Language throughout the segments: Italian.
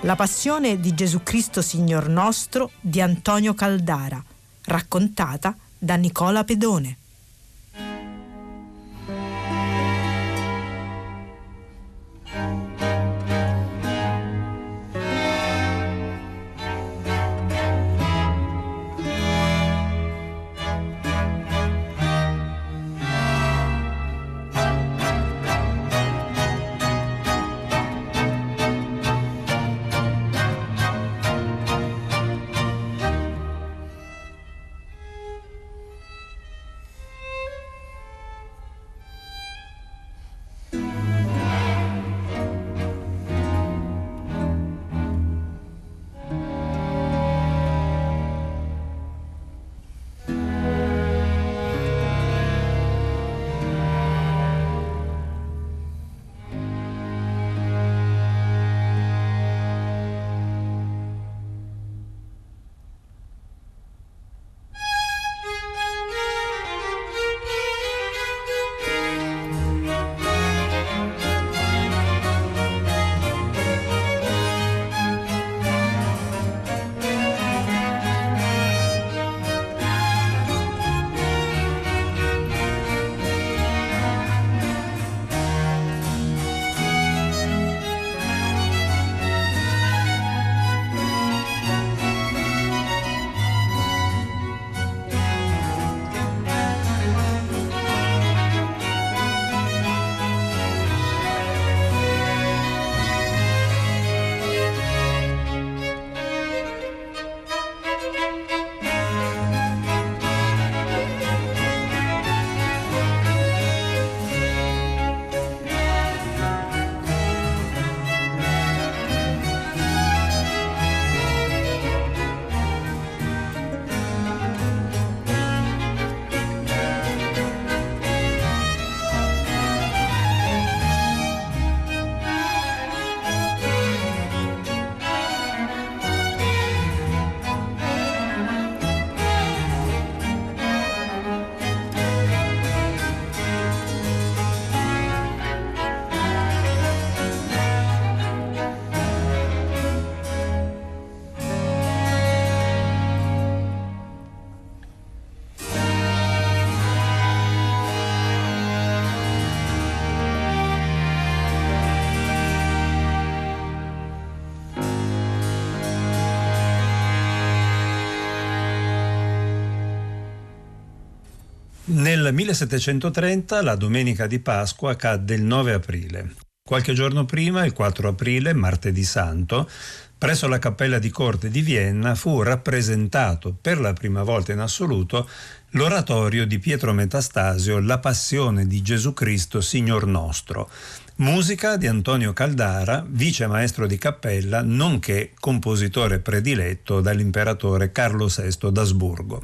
La passione di Gesù Cristo Signor nostro di Antonio Caldara, raccontata da Nicola Pedone. Nel 1730, la domenica di Pasqua, cadde il 9 aprile. Qualche giorno prima, il 4 aprile, martedì santo, presso la Cappella di Corte di Vienna fu rappresentato per la prima volta in assoluto l'oratorio di Pietro Metastasio, La Passione di Gesù Cristo Signor nostro, musica di Antonio Caldara, vice maestro di cappella, nonché compositore prediletto dall'imperatore Carlo VI d'Asburgo.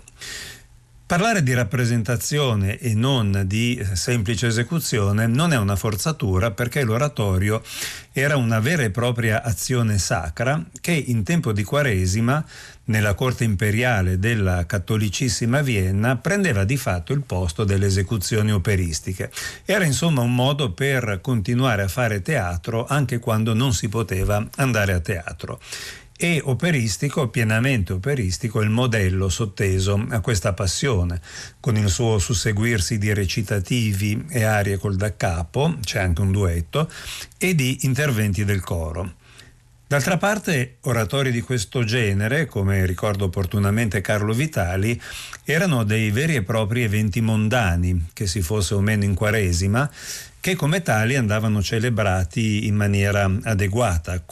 Parlare di rappresentazione e non di semplice esecuzione non è una forzatura, perché l'oratorio era una vera e propria azione sacra che in tempo di Quaresima, nella corte imperiale della cattolicissima Vienna, prendeva di fatto il posto delle esecuzioni operistiche. Era insomma un modo per continuare a fare teatro anche quando non si poteva andare a teatro. E operistico, pienamente operistico, il modello sotteso a questa passione, con il suo susseguirsi di recitativi e arie col daccapo, c'è anche un duetto, e di interventi del coro. D'altra parte, oratori di questo genere, come ricorda opportunamente Carlo Vitali, erano dei veri e propri eventi mondani, che si fosse o meno in Quaresima, che come tali andavano celebrati in maniera adeguata,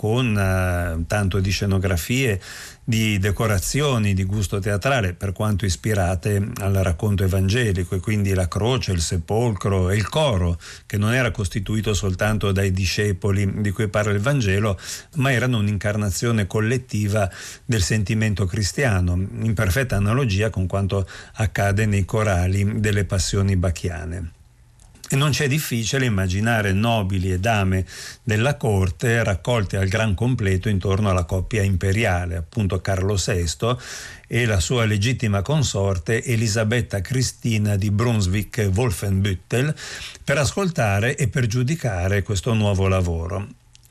con tanto di scenografie, di decorazioni di gusto teatrale, per quanto ispirate al racconto evangelico, e quindi la croce, il sepolcro e il coro, che non era costituito soltanto dai discepoli di cui parla il Vangelo, ma erano un'incarnazione collettiva del sentimento cristiano, in perfetta analogia con quanto accade nei corali delle passioni bacchiane. E non c'è difficile immaginare nobili e dame della corte raccolte al gran completo intorno alla coppia imperiale, appunto Carlo VI e la sua legittima consorte Elisabetta Cristina di Brunswick-Wolfenbüttel, per ascoltare e per giudicare questo nuovo lavoro,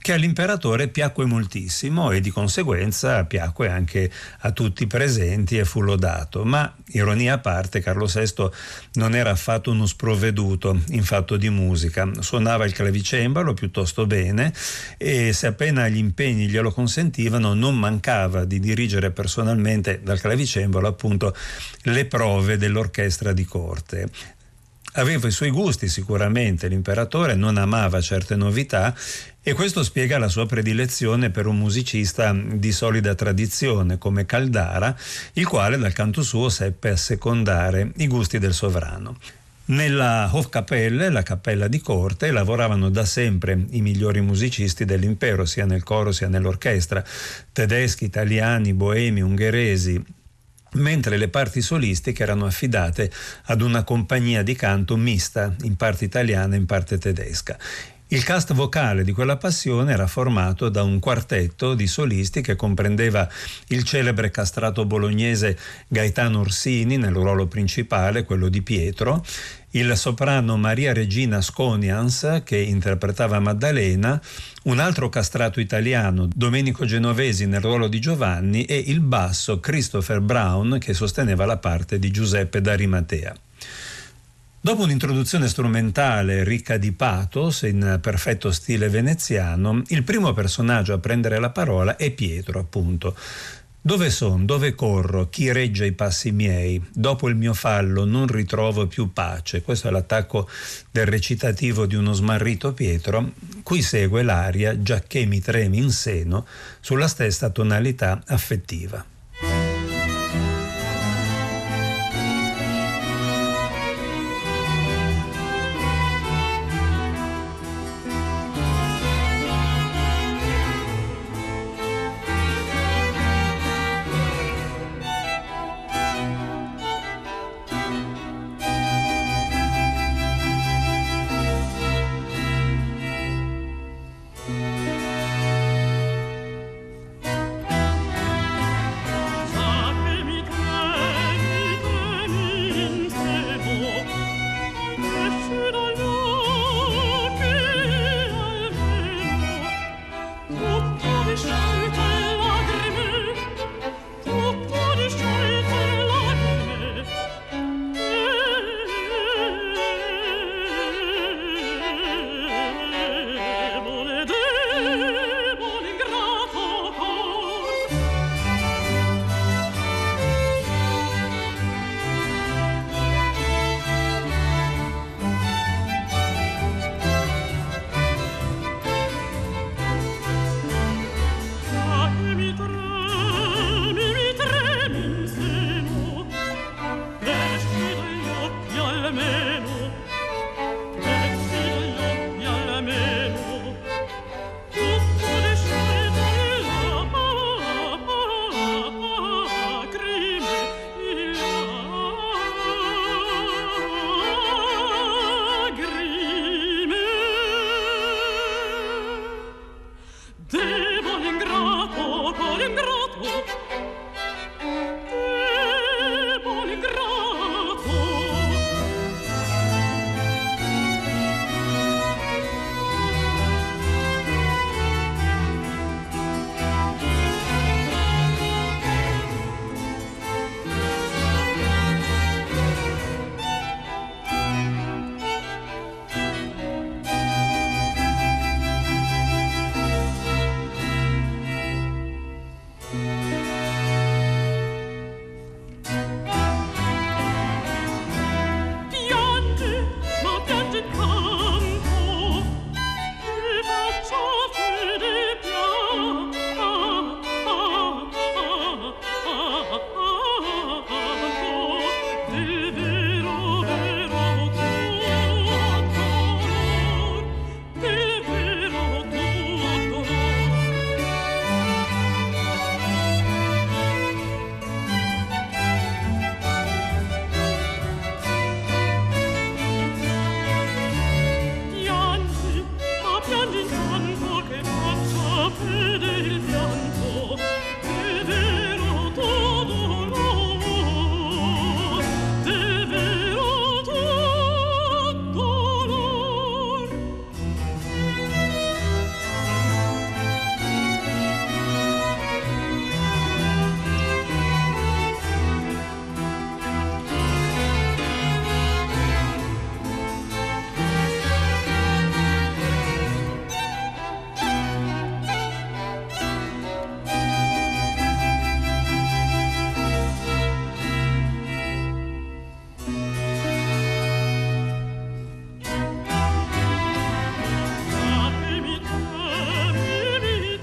che all'imperatore piacque moltissimo e di conseguenza piacque anche a tutti i presenti e fu lodato. Ma, ironia a parte, Carlo VI non era affatto uno sprovveduto in fatto di musica. Suonava il clavicembalo piuttosto bene e, se appena gli impegni glielo consentivano, non mancava di dirigere personalmente dal clavicembalo appunto le prove dell'orchestra di corte. Aveva i suoi gusti sicuramente, l'imperatore non amava certe novità e questo spiega la sua predilezione per un musicista di solida tradizione come Caldara, il quale dal canto suo seppe assecondare i gusti del sovrano. Nella Hofkapelle, la cappella di corte, lavoravano da sempre i migliori musicisti dell'impero, sia nel coro sia nell'orchestra, tedeschi, italiani, boemi, ungheresi, mentre le parti solistiche erano affidate ad una compagnia di canto mista, in parte italiana e in parte tedesca. Il cast vocale di quella passione era formato da un quartetto di solisti che comprendeva il celebre castrato bolognese Gaetano Orsini nel ruolo principale, quello di Pietro, il soprano Maria Regina Sconians che interpretava Maddalena, un altro castrato italiano, Domenico Genovesi nel ruolo di Giovanni, e il basso Christopher Brown che sosteneva la parte di Giuseppe d'Arimatea. Dopo un'introduzione strumentale ricca di pathos in perfetto stile veneziano, il primo personaggio a prendere la parola è Pietro, appunto. Dove son, dove corro, chi regge i passi miei? Dopo il mio fallo non ritrovo più pace. Questo è l'attacco del recitativo di uno smarrito Pietro, cui segue l'aria Giacché mi tremi in seno, sulla stessa tonalità affettiva.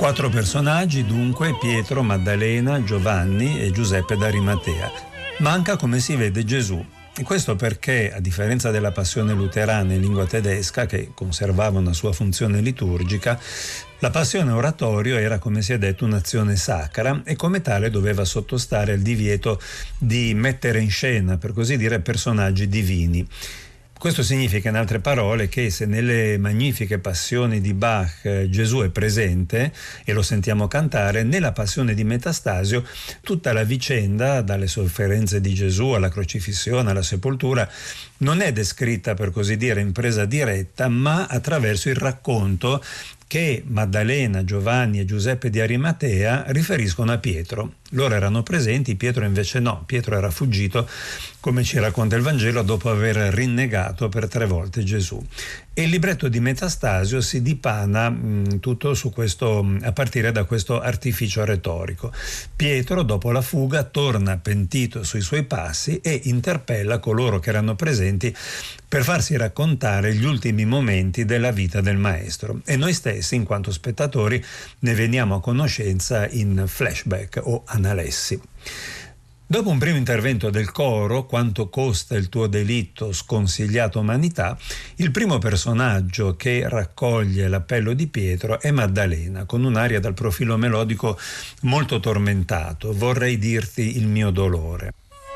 4 personaggi dunque: Pietro, Maddalena, Giovanni e Giuseppe d'Arimatea. Manca, come si vede, Gesù. E questo perché, a differenza della passione luterana in lingua tedesca, che conservava una sua funzione liturgica, la passione oratorio era, come si è detto, un'azione sacra e come tale doveva sottostare al divieto di mettere in scena, per così dire, personaggi divini. Questo significa, in altre parole, che se nelle magnifiche passioni di Bach Gesù è presente e lo sentiamo cantare, nella passione di Metastasio tutta la vicenda, dalle sofferenze di Gesù alla crocifissione, alla sepoltura, non è descritta, per così dire, in presa diretta, ma attraverso il racconto che Maddalena, Giovanni e Giuseppe di Arimatea riferiscono a Pietro. Loro erano presenti, Pietro invece no. Pietro era fuggito, come ci racconta il Vangelo, dopo aver rinnegato per 3 volte Gesù. E il libretto di Metastasio si dipana tutto su questo, a partire da questo artificio retorico. Pietro, dopo la fuga, torna pentito sui suoi passi e interpella coloro che erano presenti per farsi raccontare gli ultimi momenti della vita del maestro. E noi stessi, in quanto spettatori, ne veniamo a conoscenza in flashback o analessi. Dopo un primo intervento del coro, Quanto costa il tuo delitto, sconsigliata umanità, il primo personaggio che raccoglie l'appello di Pietro è Maddalena, con un'aria dal profilo melodico molto tormentato: vorrei dirti il mio dolore.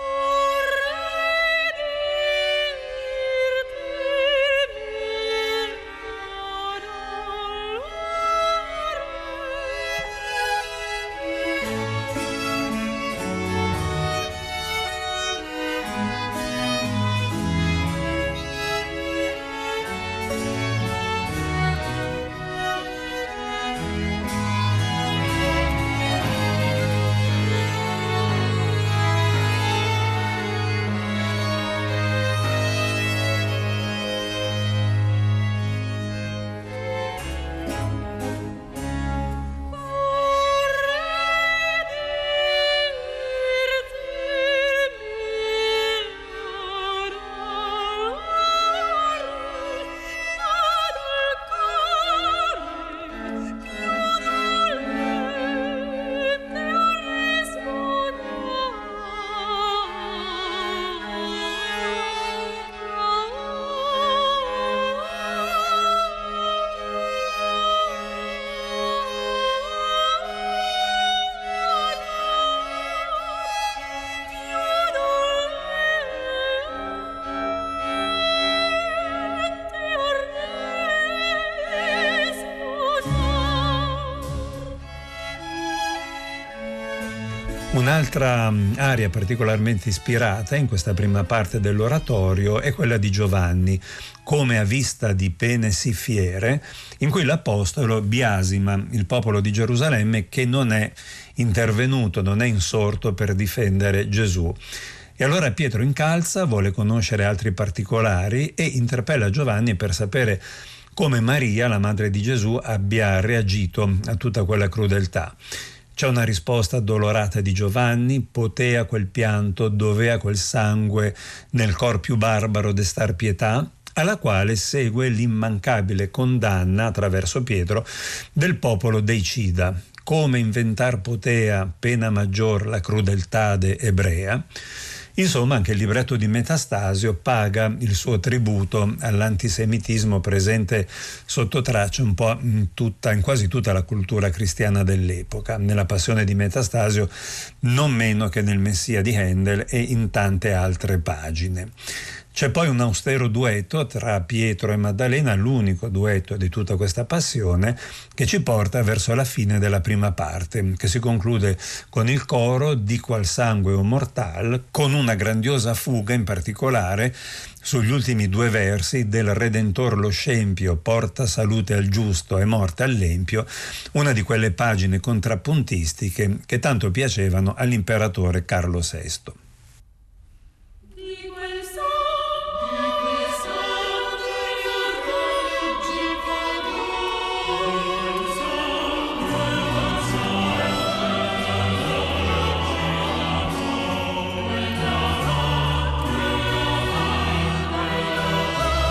Un'altra aria particolarmente ispirata in questa prima parte dell'oratorio è quella di Giovanni, Come a vista di pene sì fiere, in cui l'Apostolo biasima il popolo di Gerusalemme che non è intervenuto, non è insorto per difendere Gesù. E allora Pietro incalza, vuole conoscere altri particolari e interpella Giovanni per sapere come Maria, la madre di Gesù, abbia reagito a tutta quella crudeltà. C'è una risposta addolorata di Giovanni: potea quel pianto, dovea quel sangue, nel cor più barbaro destar pietà, alla quale segue l'immancabile condanna, attraverso Pietro, del popolo deicida. Come inventar potea, pena maggior, la crudeltade ebrea. Insomma, anche il libretto di Metastasio paga il suo tributo all'antisemitismo presente sotto traccia un po' in quasi tutta la cultura cristiana dell'epoca, nella Passione di Metastasio non meno che nel Messia di Handel e in tante altre pagine. C'è poi un austero duetto tra Pietro e Maddalena, l'unico duetto di tutta questa passione, che ci porta verso la fine della prima parte, che si conclude con il coro di Qual sangue o mortal, con una grandiosa fuga in particolare sugli ultimi 2 versi del Redentor lo scempio, porta salute al giusto e morte all'empio, una di quelle pagine contrappuntistiche che tanto piacevano all'imperatore Carlo VI.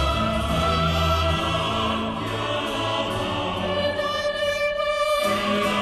Yeah.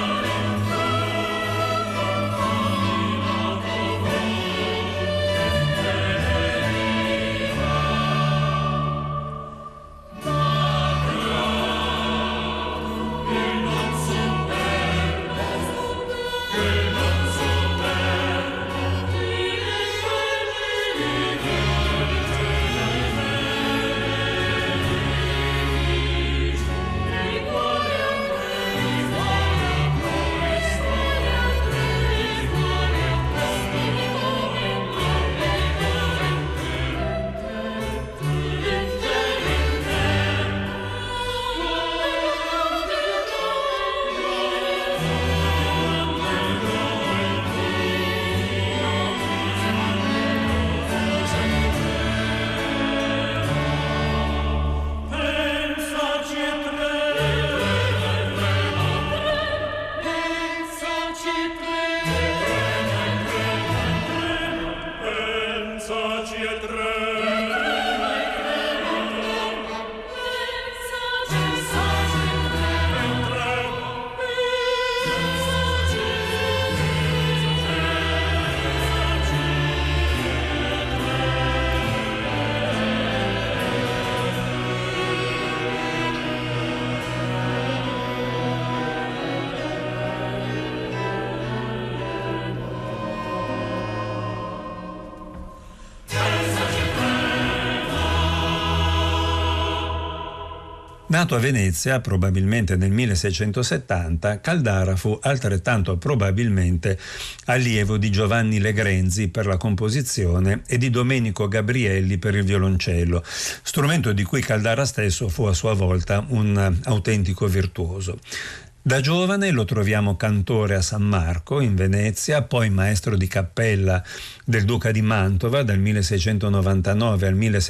Nato a Venezia, probabilmente nel 1670, Caldara fu altrettanto probabilmente allievo di Giovanni Legrenzi per la composizione e di Domenico Gabrielli per il violoncello, strumento di cui Caldara stesso fu a sua volta un autentico virtuoso. Da giovane lo troviamo cantore a San Marco, in Venezia, poi maestro di cappella del Duca di Mantova dal 1699 al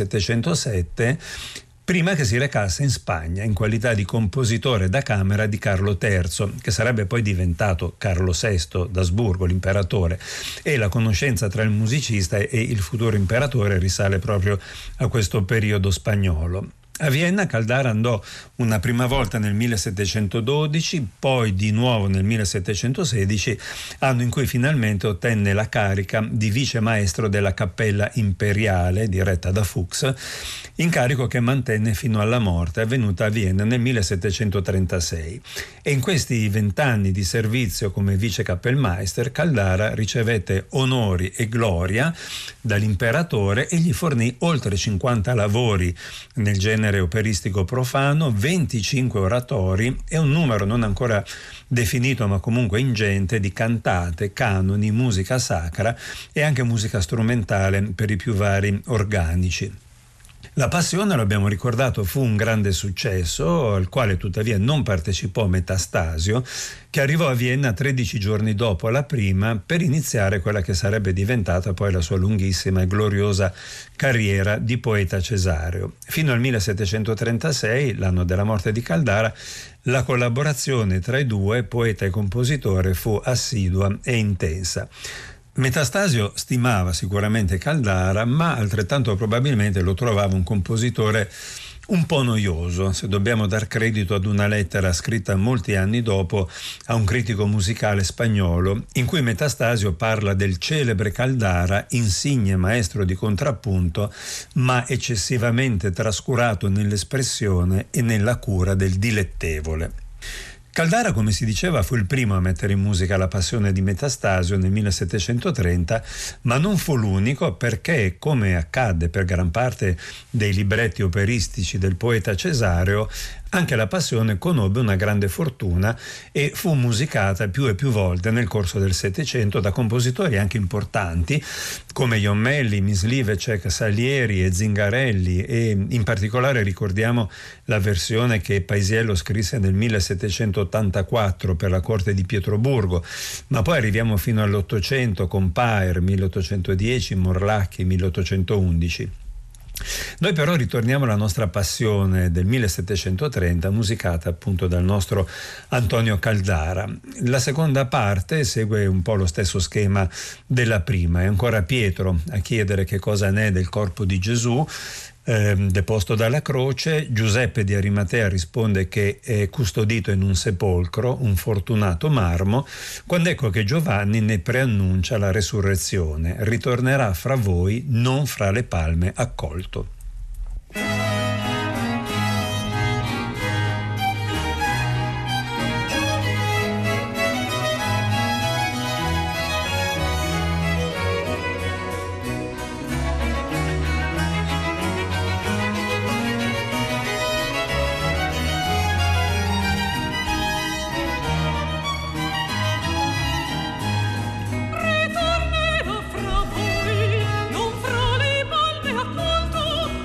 1707, prima che si recasse in Spagna in qualità di compositore da camera di Carlo III, che sarebbe poi diventato Carlo VI d'Asburgo, l'imperatore, e la conoscenza tra il musicista e il futuro imperatore risale proprio a questo periodo spagnolo. A Vienna Caldara andò una prima volta nel 1712, poi di nuovo nel 1716, anno in cui finalmente ottenne la carica di vice maestro della Cappella Imperiale, diretta da Fuchs, incarico che mantenne fino alla morte, avvenuta a Vienna nel 1736. E in questi 20 anni di servizio come vice Kapellmeister, Caldara ricevette onori e gloria dall'imperatore e gli fornì oltre 50 lavori nel genere operistico profano, 25 oratori e un numero non ancora definito ma comunque ingente di cantate, canoni, musica sacra e anche musica strumentale per i più vari organici. La Passione, lo abbiamo ricordato, fu un grande successo al quale tuttavia non partecipò Metastasio, che arrivò a Vienna 13 giorni dopo la prima per iniziare quella che sarebbe diventata poi la sua lunghissima e gloriosa carriera di poeta cesareo. Fino al 1736, l'anno della morte di Caldara, la collaborazione tra i due, poeta e compositore, fu assidua e intensa. Metastasio stimava sicuramente Caldara, ma altrettanto probabilmente lo trovava un compositore un po' noioso, se dobbiamo dar credito ad una lettera scritta molti anni dopo a un critico musicale spagnolo, in cui Metastasio parla del celebre Caldara, insigne maestro di contrappunto, ma eccessivamente trascurato nell'espressione e nella cura del dilettevole. Caldara, come si diceva, fu il primo a mettere in musica la Passione di Metastasio nel 1730, ma non fu l'unico perché, come accadde per gran parte dei libretti operistici del poeta cesareo, anche la Passione conobbe una grande fortuna e fu musicata più e più volte nel corso del Settecento da compositori anche importanti come Jommelli, Myslivecek, Salieri e Zingarelli, e in particolare ricordiamo la versione che Paisiello scrisse nel 1784 per la corte di Pietroburgo, ma poi arriviamo fino all'Ottocento con Paer 1810, Morlacchi 1811. Noi però ritorniamo alla nostra Passione del 1730, musicata appunto dal nostro Antonio Caldara. La seconda parte segue un po' lo stesso schema della prima, è ancora Pietro a chiedere che cosa ne è del corpo di Gesù deposto dalla croce. Giuseppe di Arimatea risponde che è custodito in un sepolcro, un fortunato marmo, quando ecco che Giovanni ne preannuncia la resurrezione: ritornerà fra voi, non fra le palme accolto. Ritornerà fra voi, non fra le palme accolto.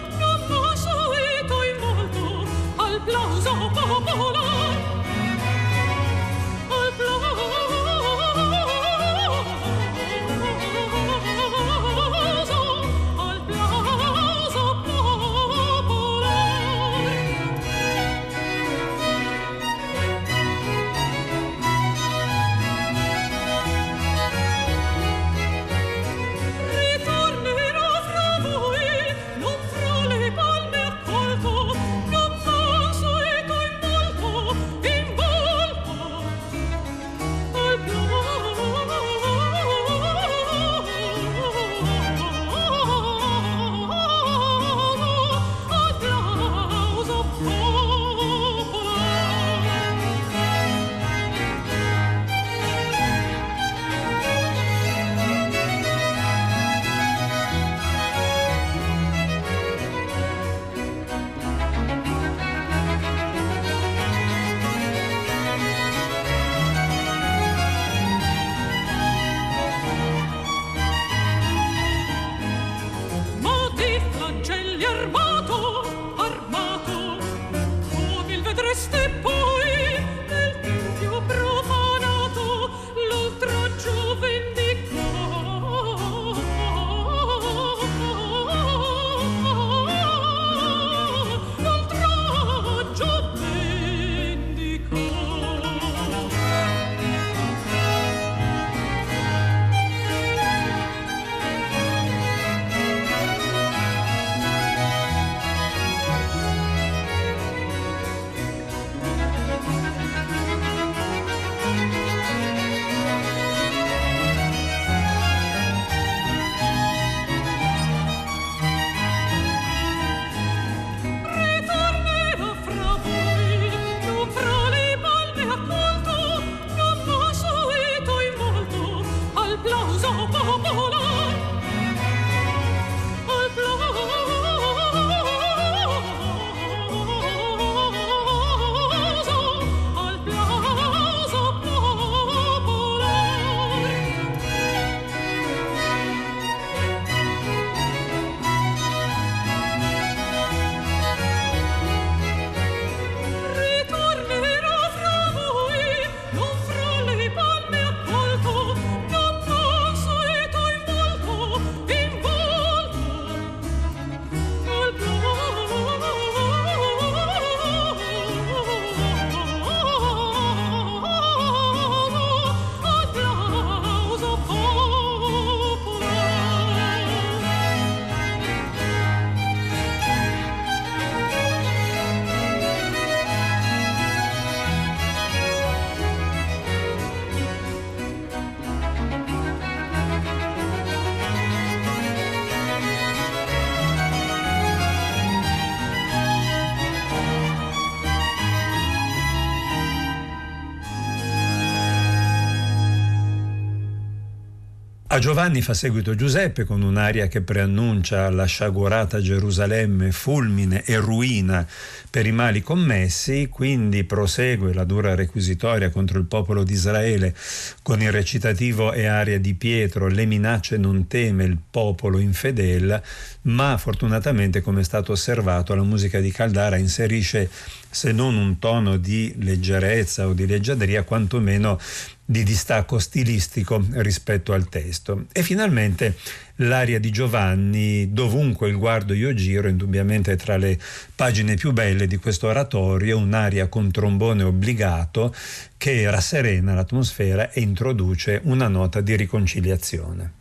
A Giovanni fa seguito Giuseppe con un'aria che preannuncia la sciagurata Gerusalemme, fulmine e ruina per i mali commessi, quindi prosegue la dura requisitoria contro il popolo di Israele con il recitativo e aria di Pietro, le minacce non teme il popolo infedel, ma fortunatamente, come è stato osservato, la musica di Caldara inserisce, se non un tono di leggerezza o di leggiadria, quantomeno di distacco stilistico rispetto al testo. E finalmente l'aria di Giovanni, dovunque il guardo io giro, indubbiamente tra le pagine più belle di questo oratorio, un'aria con trombone obbligato che rasserena l'atmosfera e introduce una nota di riconciliazione.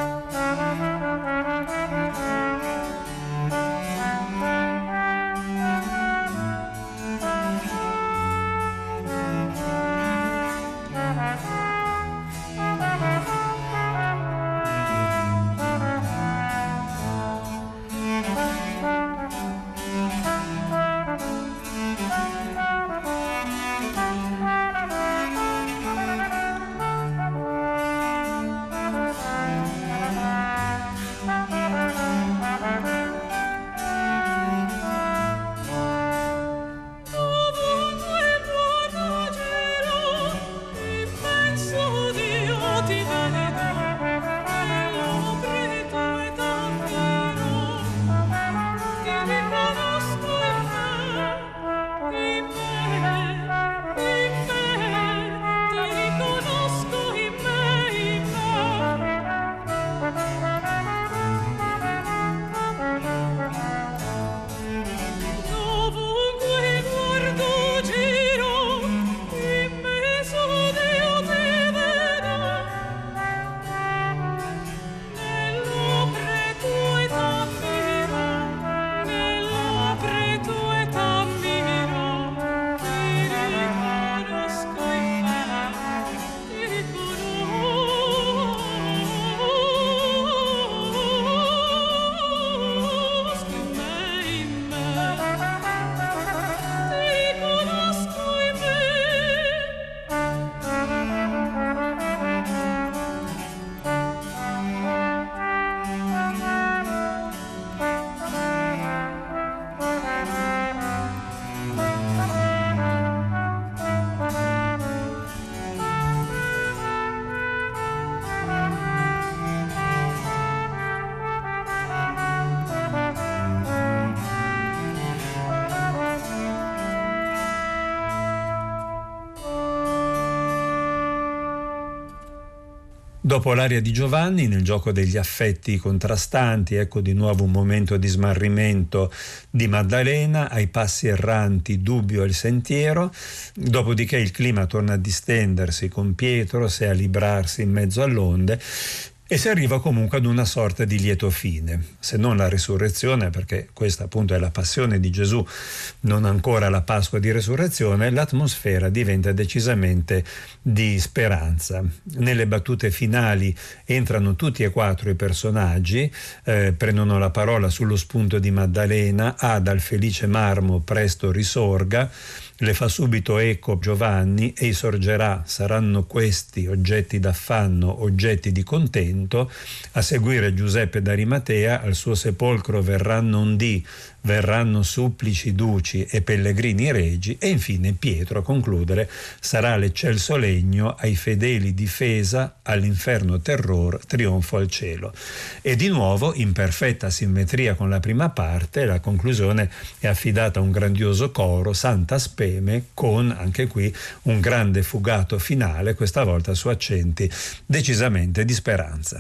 Dopo l'aria di Giovanni, nel gioco degli affetti contrastanti, ecco di nuovo un momento di smarrimento di Maddalena, ai passi erranti, dubbio il sentiero, dopodiché il clima torna a distendersi con Pietro, se a librarsi in mezzo all'onde, e si arriva comunque ad una sorta di lieto fine, se non la risurrezione, perché questa appunto è la passione di Gesù, non ancora la Pasqua di Resurrezione. L'atmosfera diventa decisamente di speranza. Nelle battute finali entrano tutti e quattro i personaggi, prendono la parola sullo spunto di Maddalena: "Ah, dal felice marmo presto risorga", le fa subito eco Giovanni: "Ei sorgerà, saranno questi oggetti d'affanno, oggetti di contento". A seguire Giuseppe d'Arimatea: "Al suo sepolcro verranno ondì, verranno supplici duci e pellegrini regi". E infine Pietro a concludere: "Sarà l'eccelso legno, ai fedeli difesa, all'inferno terror, trionfo al cielo". E di nuovo, in perfetta simmetria con la prima parte, la conclusione è affidata a un grandioso coro, Santa Speme, con anche qui un grande fugato finale, questa volta su accenti decisamente di speranza.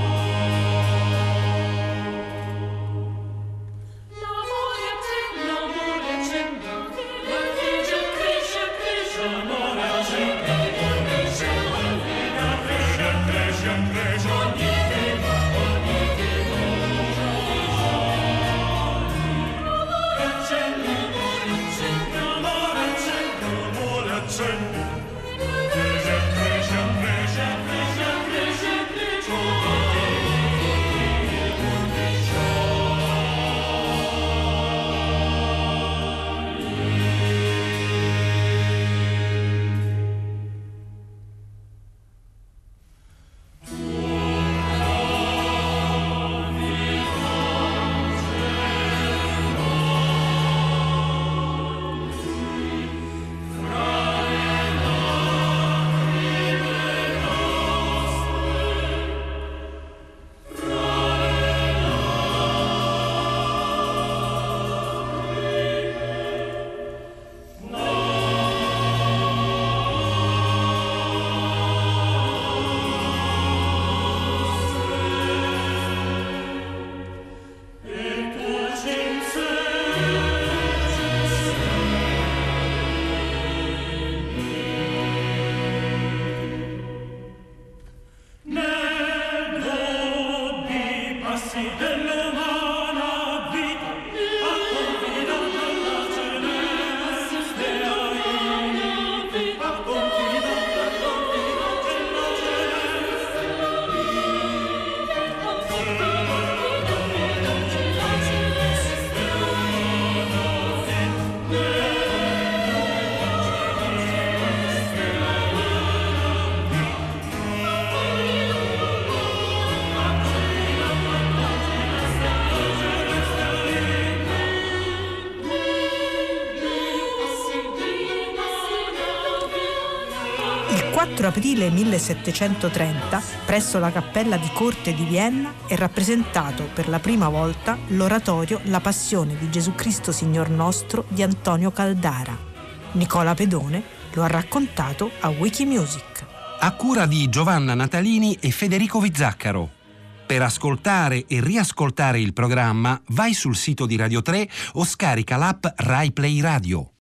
La 4 aprile 1730, presso la Cappella di Corte di Vienna, è rappresentato per la prima volta l'oratorio La Passione di Gesù Cristo Signor Nostro di Antonio Caldara. Nicola Pedone lo ha raccontato a Wikimusic. A cura di Giovanna Natalini e Federico Vizzaccaro. Per ascoltare e riascoltare il programma vai sul sito di Radio 3 o scarica l'app Rai Play Radio.